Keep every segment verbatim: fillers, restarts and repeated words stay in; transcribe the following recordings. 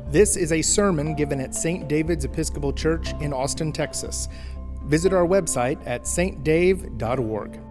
This is a sermon given at Saint David's Episcopal Church in Austin, Texas. Visit our website at s t dave dot org.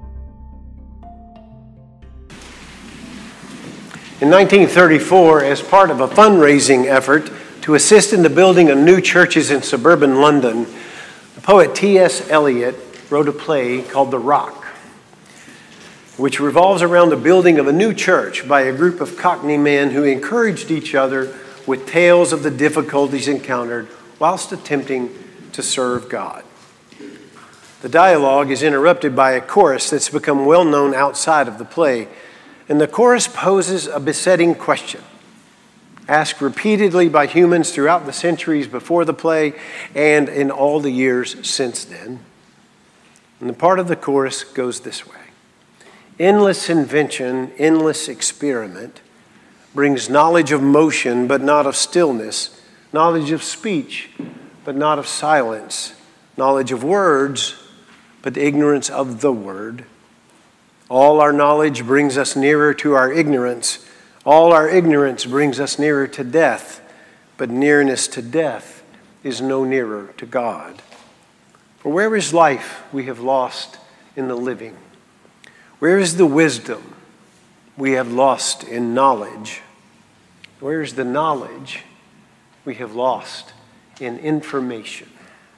In nineteen thirty-four, as part of a fundraising effort to assist in the building of new churches in suburban London, the poet T S Eliot wrote a play called The Rock, which revolves around the building of a new church by a group of Cockney men who encouraged each other with tales of the difficulties encountered whilst attempting to serve God. The dialogue is interrupted by a chorus that's become well known outside of the play, and the chorus poses a besetting question, asked repeatedly by humans throughout the centuries before the play and in all the years since then. And the part of the chorus goes this way: endless invention, endless experiment, brings knowledge of motion but not of stillness, knowledge of speech but not of silence, knowledge of words but ignorance of the word. All our knowledge brings us nearer to our ignorance. All our ignorance brings us nearer to death, but nearness to death is no nearer to God. For where is life we have lost in the living? Where is the wisdom we have lost in knowledge? Where is the knowledge we have lost in information?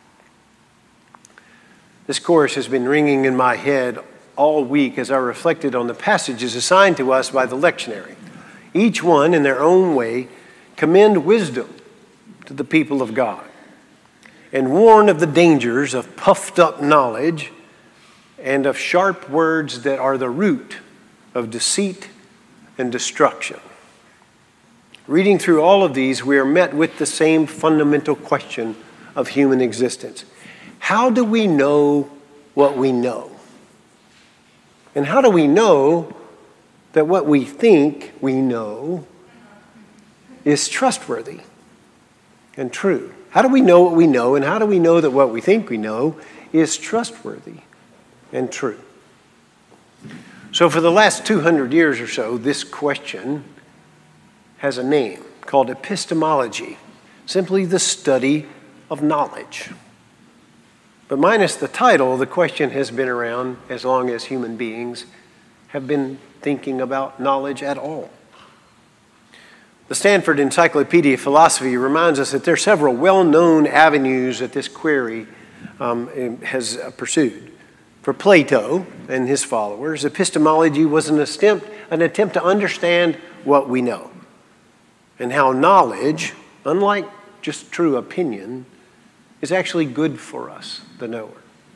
This chorus has been ringing in my head all week as I reflected on the passages assigned to us by the lectionary. Each one, in their own way, commend wisdom to the people of God and warn of the dangers of puffed up knowledge and of sharp words that are the root of deceit and destruction. Reading through all of these, we are met with the same fundamental question of human existence. How do we know what we know? And how do we know that what we think we know is trustworthy and true? How do we know what we know, and how do we know that what we think we know is trustworthy and true? So for the last two hundred years or so, this question has a name called epistemology, simply the study of knowledge. But minus the title, the question has been around as long as human beings have been thinking about knowledge at all. The Stanford Encyclopedia of Philosophy reminds us that there are several well-known avenues that this query um, has pursued. For Plato and his followers, epistemology was an attempt, an attempt to understand what we know, and how knowledge, unlike just true opinion, is actually good for us, the knower.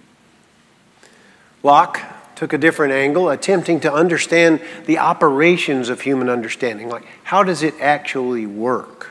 Locke took a different angle, attempting to understand the operations of human understanding, like how does it actually work?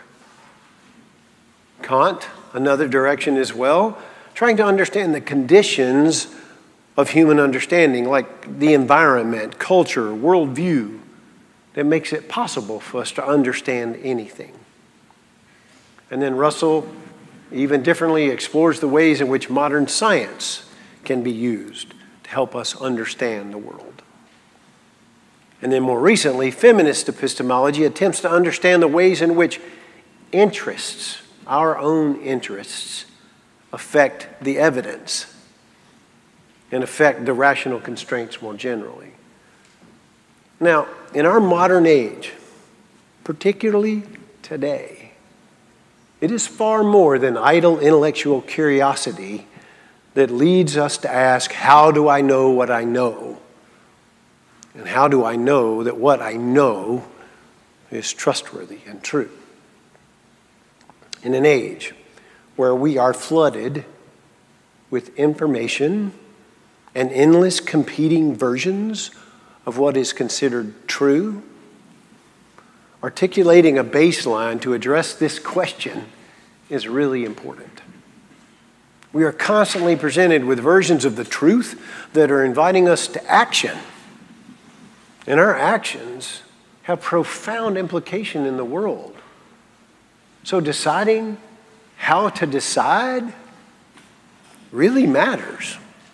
Kant, another direction as well, trying to understand the conditions of human understanding, like the environment, culture, worldview, that makes it possible for us to understand anything. And then Russell even differently explores the ways in which modern science can be used to help us understand the world. And then more recently, feminist epistemology attempts to understand the ways in which interests, our own interests, affect the evidence and affect the rational constraints more generally. Now, in our modern age, particularly today, it is far more than idle intellectual curiosity that leads us to ask, how do I know what I know? And how do I know that what I know is trustworthy and true? In an age where we are flooded with information and endless competing versions of what is considered true, articulating a baseline to address this question is really important. We are constantly presented with versions of the truth that are inviting us to action. And our actions have profound implication in the world. So deciding how to decide really matters.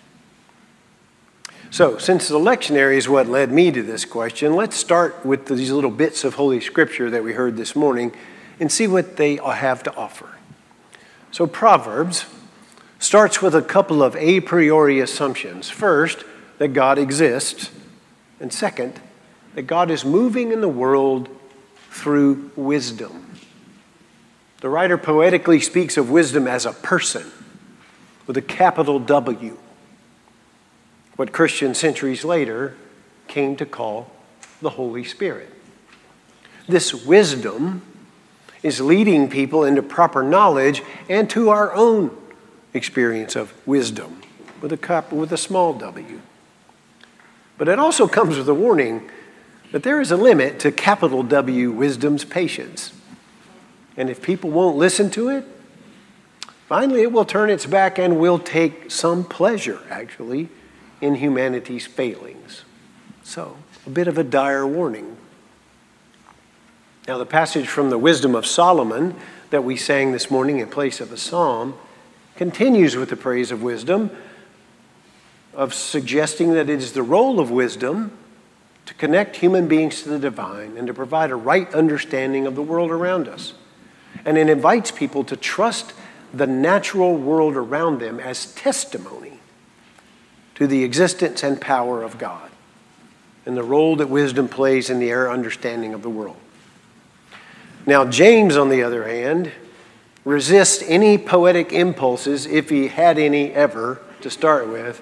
So, since the lectionary is what led me to this question, let's start with these little bits of Holy Scripture that we heard this morning and see what they have to offer. So Proverbs starts with a couple of a priori assumptions. First, that God exists, and second, that God is moving in the world through wisdom. The writer poetically speaks of wisdom as a person with a capital W, what Christians centuries later came to call the Holy Spirit. This wisdom is leading people into proper knowledge and to our own experience of wisdom with a cap, with a small w. But it also comes with a warning that there is a limit to capital W wisdom's patience. And if people won't listen to it, finally it will turn its back and will take some pleasure, actually, in humanity's failings. So, a bit of a dire warning. Now, the passage from the Wisdom of Solomon that we sang this morning in place of a psalm continues with the praise of wisdom, of suggesting that it is the role of wisdom to connect human beings to the divine and to provide a right understanding of the world around us. And it invites people to trust the natural world around them as testimony to the existence and power of God and the role that wisdom plays in the understanding of the world. Now, James, on the other hand, resists any poetic impulses, if he had any ever to start with,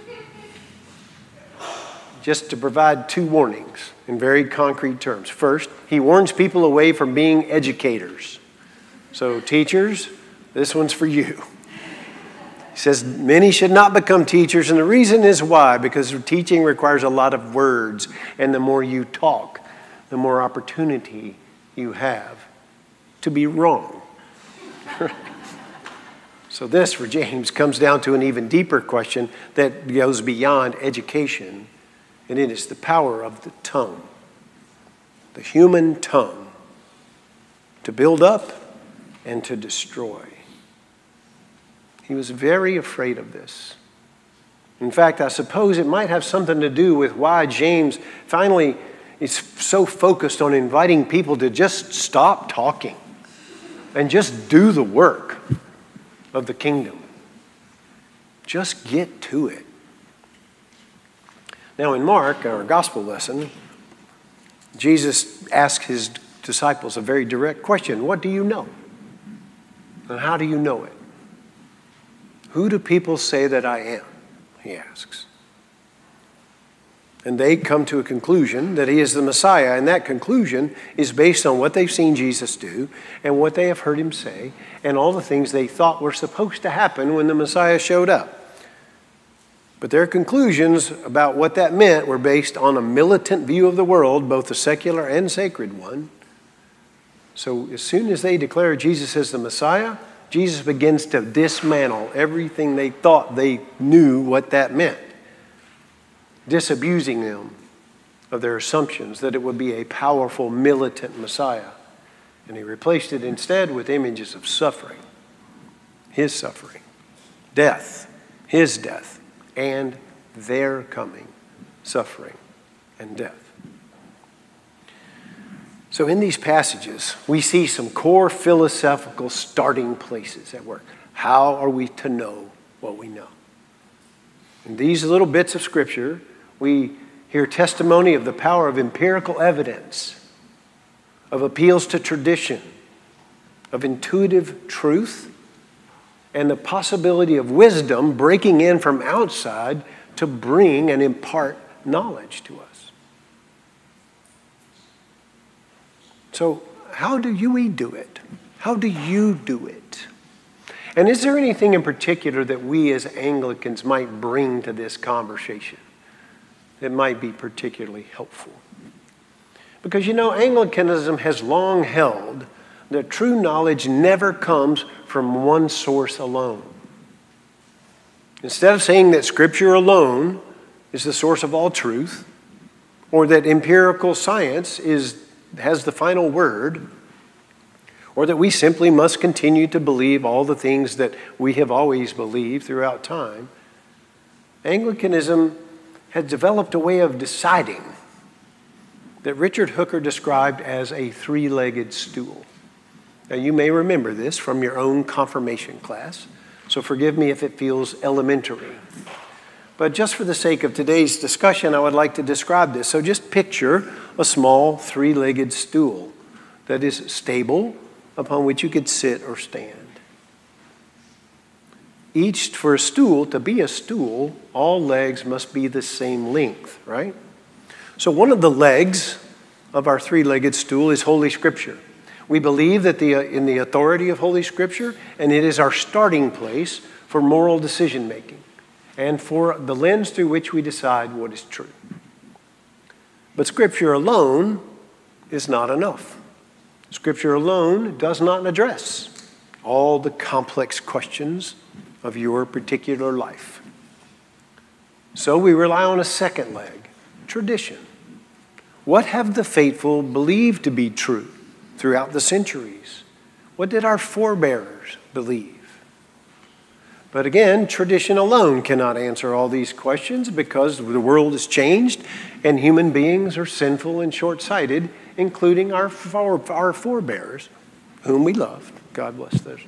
just to provide two warnings in very concrete terms. First, he warns people away from being educators. So, teachers, this one's for you. He says, many should not become teachers, and the reason is why? Because teaching requires a lot of words, and the more you talk, the more opportunity you have to be wrong. So this, for James, comes down to an even deeper question that goes beyond education, and it is the power of the tongue, the human tongue, to build up and to destroy. He was very afraid of this. In fact, I suppose it might have something to do with why James finally is so focused on inviting people to just stop talking and just do the work of the kingdom. Just get to it. Now in Mark, our gospel lesson, Jesus asked his disciples a very direct question. What do you know? And how do you know it? Who do people say that I am? He asks. And they come to a conclusion that he is the Messiah, and that conclusion is based on what they've seen Jesus do and what they have heard him say and all the things they thought were supposed to happen when the Messiah showed up. But their conclusions about what that meant were based on a militant view of the world, both the secular and sacred one. So as soon as they declare Jesus as the Messiah, Jesus begins to dismantle everything they thought they knew what that meant, disabusing them of their assumptions that it would be a powerful militant Messiah. And he replaced it instead with images of suffering, his suffering, death, his death, and their coming suffering and death. So in these passages, we see some core philosophical starting places at work. How are we to know what we know? In these little bits of Scripture, we hear testimony of the power of empirical evidence, of appeals to tradition, of intuitive truth, and the possibility of wisdom breaking in from outside to bring and impart knowledge to us. So how do you do it? How do you do it? And is there anything in particular that we as Anglicans might bring to this conversation that might be particularly helpful? Because, you know, Anglicanism has long held that true knowledge never comes from one source alone. Instead of saying that Scripture alone is the source of all truth, or that empirical science is has the final word, or that we simply must continue to believe all the things that we have always believed throughout time, Anglicanism has developed a way of deciding that Richard Hooker described as a three-legged stool. Now, you may remember this from your own confirmation class, so forgive me if it feels elementary. But just for the sake of today's discussion, I would like to describe this. So just picture a small three-legged stool that is stable, upon which you could sit or stand. Each, for a stool, to be a stool, all legs must be the same length, right? So one of the legs of our three-legged stool is Holy Scripture. We believe that the, in the authority of Holy Scripture, and it is our starting place for moral decision-making and for the lens through which we decide what is true. But Scripture alone is not enough. Scripture alone does not address all the complex questions of your particular life. So we rely on a second leg, tradition. What have the faithful believed to be true throughout the centuries? What did our forebears believe? But again, tradition alone cannot answer all these questions because the world has changed and human beings are sinful and short-sighted, including our, fore, our forebears, whom we loved. God bless those.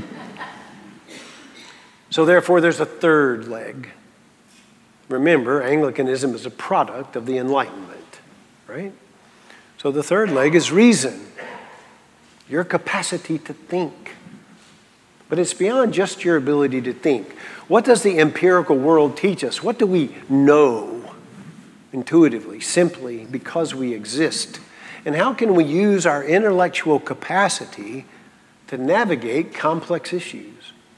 So therefore, there's a third leg. Remember, Anglicanism is a product of the Enlightenment, right? So the third leg is reason, your capacity to think. But it's beyond just your ability to think. What does the empirical world teach us? What do we know intuitively, simply because we exist? And how can we use our intellectual capacity to navigate complex issues?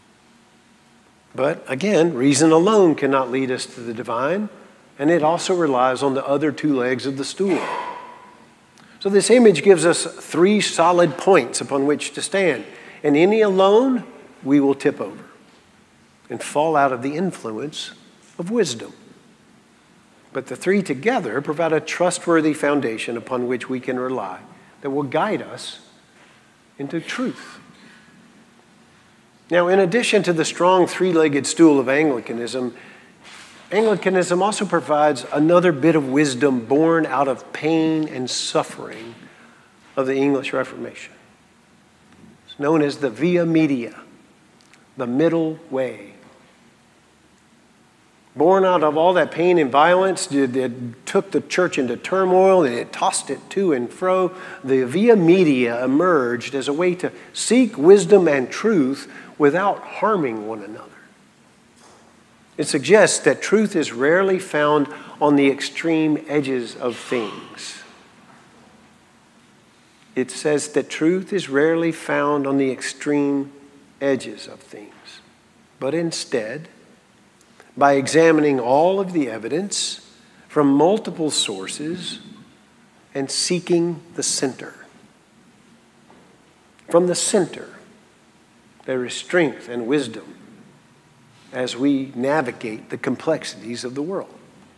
But again, reason alone cannot lead us to the divine, and it also relies on the other two legs of the stool. So this image gives us three solid points upon which to stand, and any alone we will tip over and fall out of the influence of wisdom. But the three together provide a trustworthy foundation upon which we can rely that will guide us into truth. Now, in addition to the strong three-legged stool of Anglicanism, Anglicanism also provides another bit of wisdom born out of pain and suffering of the English Reformation. It's known as the Via Media, the middle way. Born out of all that pain and violence that took the church into turmoil and it tossed it to and fro, the Via Media emerged as a way to seek wisdom and truth without harming one another. It suggests that truth is rarely found on the extreme edges of things. It says that truth is rarely found on the extreme edges of things, but instead, by examining all of the evidence from multiple sources and seeking the center. From the center, there is strength and wisdom as we navigate the complexities of the world.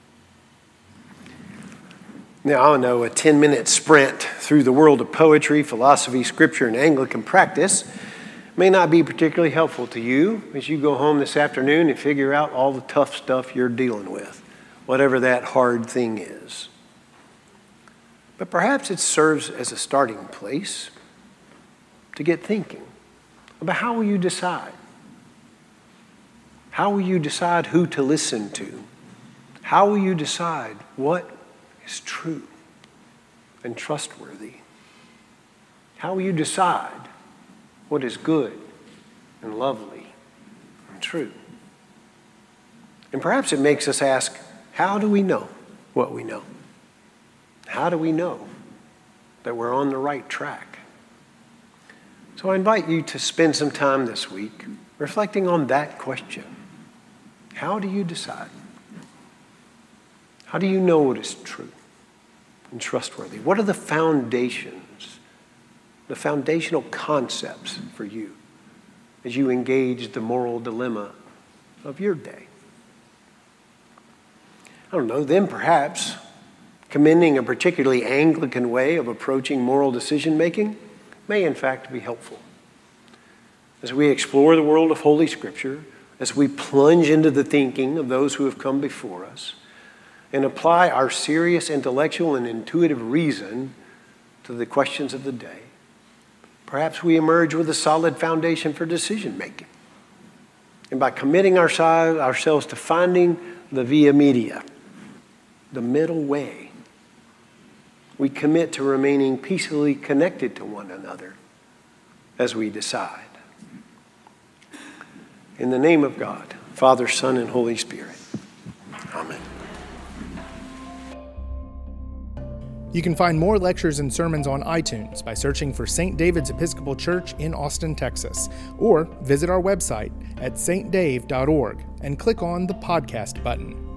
Now, I know a ten-minute sprint through the world of poetry, philosophy, scripture, and Anglican practice may not be particularly helpful to you as you go home this afternoon and figure out all the tough stuff you're dealing with, whatever that hard thing is. But perhaps it serves as a starting place to get thinking about how will you decide? How will you decide who to listen to? How will you decide what is true and trustworthy? How will you decide what is good and lovely and true? And perhaps it makes us ask, how do we know what we know? How do we know that we're on the right track? So I invite you to spend some time this week reflecting on that question. How do you decide? How do you know what is true and trustworthy? What are the foundations, the foundational concepts for you as you engage the moral dilemma of your day? I don't know, then perhaps commending a particularly Anglican way of approaching moral decision-making may in fact be helpful. As we explore the world of Holy Scripture, as we plunge into the thinking of those who have come before us, and apply our serious intellectual and intuitive reason to the questions of the day, Perhaps we emerge with a solid foundation for decision making. And by committing ourselves, ourselves to finding the via media, the middle way, we commit to remaining peacefully connected to one another as we decide. In the name of God, Father, Son, and Holy Spirit. Amen. You can find more lectures and sermons on iTunes by searching for Saint David's Episcopal Church in Austin, Texas, or visit our website at s t dave dot org and click on the podcast button.